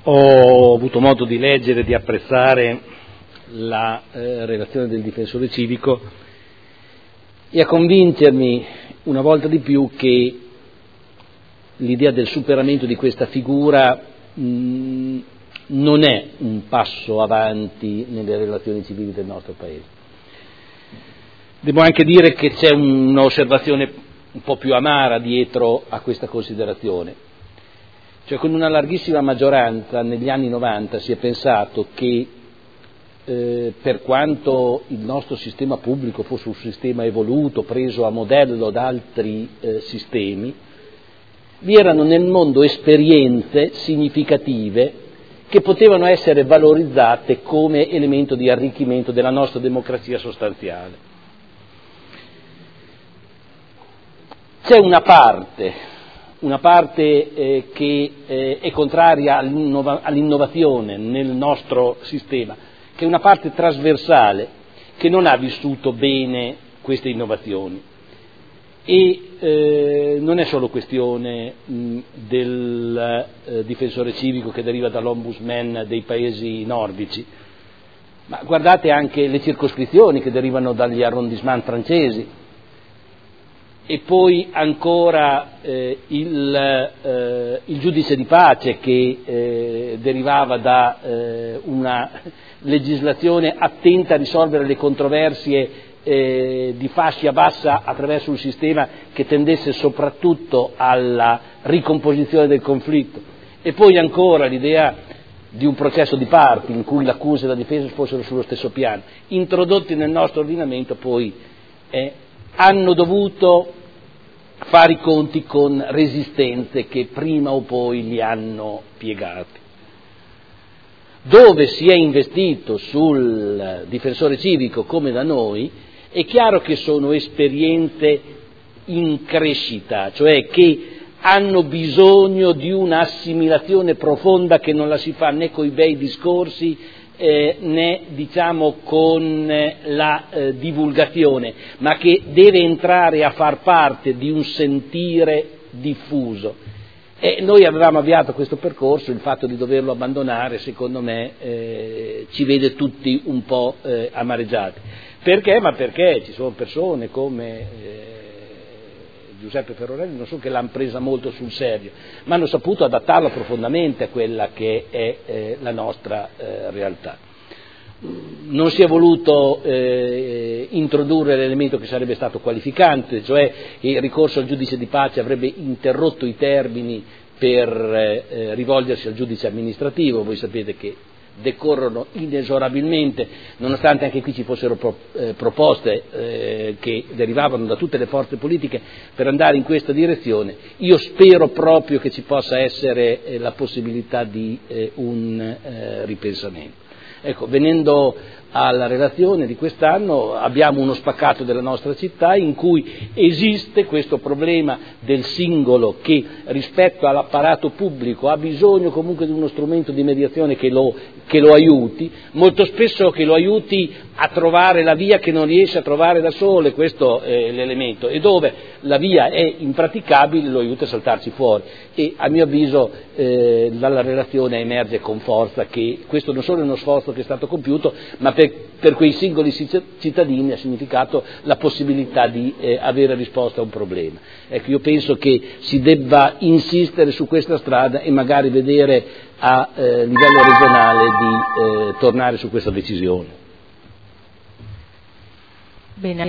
Ho avuto modo di leggere e di apprezzare la relazione del difensore civico e a convincermi una volta di più che l'idea del superamento di questa figura non è un passo avanti nelle relazioni civili del nostro Paese. Devo anche dire che c'è un'osservazione un po' più amara dietro a questa considerazione. Cioè, con una larghissima maggioranza negli anni 90 si è pensato che per quanto il nostro sistema pubblico fosse un sistema evoluto, preso a modello da altri sistemi, vi erano nel mondo esperienze significative che potevano essere valorizzate come elemento di arricchimento della nostra democrazia sostanziale. C'è una parte che è contraria all'innovazione nel nostro sistema, che è una parte trasversale che non ha vissuto bene queste innovazioni. E non è solo questione del difensore civico che deriva dall'ombudsman dei paesi nordici, ma guardate anche le circoscrizioni che derivano dagli arrondissement francesi. E poi ancora il giudice di pace che derivava da una legislazione attenta a risolvere le controversie di fascia bassa attraverso un sistema che tendesse soprattutto alla ricomposizione del conflitto. E poi ancora l'idea di un processo di parti in cui l'accusa e la difesa fossero sullo stesso piano, introdotti nel nostro ordinamento poi hanno dovuto fare i conti con resistenze che prima o poi li hanno piegati. Dove si è investito sul difensore civico come da noi, è chiaro che sono esperienze in crescita, cioè che hanno bisogno di un'assimilazione profonda che non la si fa né con i bei discorsi né diciamo con la divulgazione, ma che deve entrare a far parte di un sentire diffuso. E noi avevamo avviato questo percorso, il fatto di doverlo abbandonare secondo me ci vede tutti un po' amareggiati. Perché? Ma perché ci sono persone come Giuseppe Ferrorelli, non so, che l'hanno presa molto sul serio, ma hanno saputo adattarla profondamente a quella che è la nostra realtà. Non si è voluto introdurre l'elemento che sarebbe stato qualificante, cioè il ricorso al giudice di pace avrebbe interrotto i termini per rivolgersi al giudice amministrativo. Voi sapete che decorrono inesorabilmente, nonostante anche qui ci fossero proposte che derivavano da tutte le forze politiche per andare in questa direzione. Io spero proprio che ci possa essere la possibilità di un ripensamento. Ecco, venendo alla relazione di quest'anno, abbiamo uno spaccato della nostra città in cui esiste questo problema del singolo che rispetto all'apparato pubblico ha bisogno comunque di uno strumento di mediazione che lo aiuti, molto spesso che lo aiuti a trovare la via che non riesce a trovare da solo, e questo è l'elemento, e dove la via è impraticabile lo aiuta a saltarci fuori. E a mio avviso dalla relazione emerge con forza che questo non solo è uno sforzo che è stato compiuto, ma per quei singoli cittadini ha significato la possibilità di avere risposta a un problema. Ecco, io penso che si debba insistere su questa strada e magari vedere a livello regionale di tornare su questa decisione. Bene.